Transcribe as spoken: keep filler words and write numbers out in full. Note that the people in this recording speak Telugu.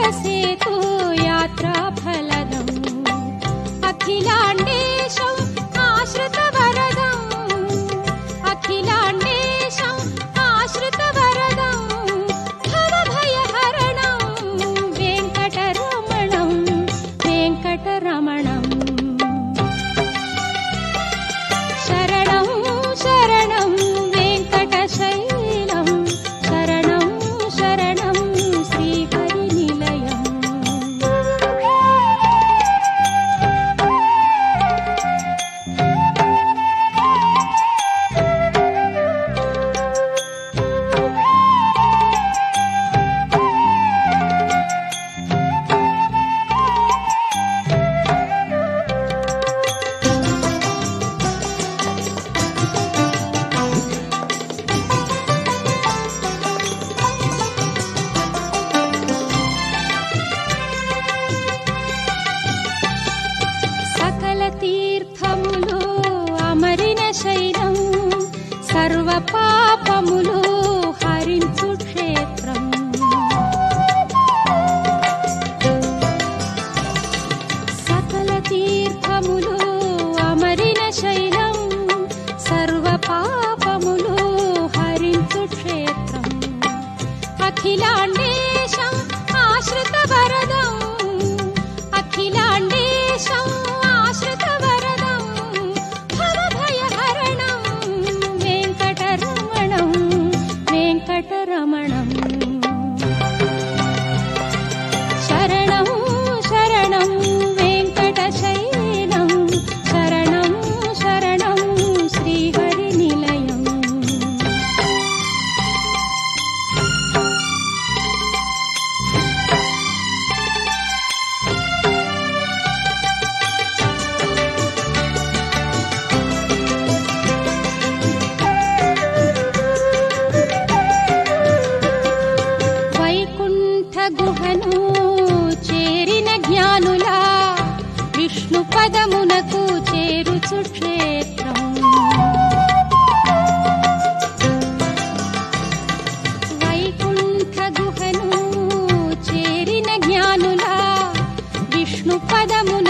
సేతు యాత్రా ఫలదం అఖిలాండేశం ఆశ్రిత వరదం అఖిలాండేశం ఆశ్రిత వరదం భవభయహరణం వెంకటరమణం వెంకటరమణం శరణం శరణం వెంకటశైలం శరణం శరణం శ్రీహరినిలయం సకల తీర్థములు అమరిన శైలం సర్వ పాపములు హరించు క్షేత్రం సకల తీర్థములు అమరిన శైలం సర్వ పాపములు హరించు క్షేత్రం అఖిలాండేశం ఆశ్రిత వరదం అఖిలాండేశం ఆశ్రిత వరదం భవభయహరణం వెంకటరమణం వెంకటరమణం శరణం శరణం వెంకటశైలం శరణం శరణం శ్రీహరినిలయం వైకుంఠ గుహను చేరిన జ్ఞానులా విష్ణు పదమునకు చేరుచు క్షేత్రం వైకుంఠ గుహను చేరిన జ్ఞానులా విష్ణు పదము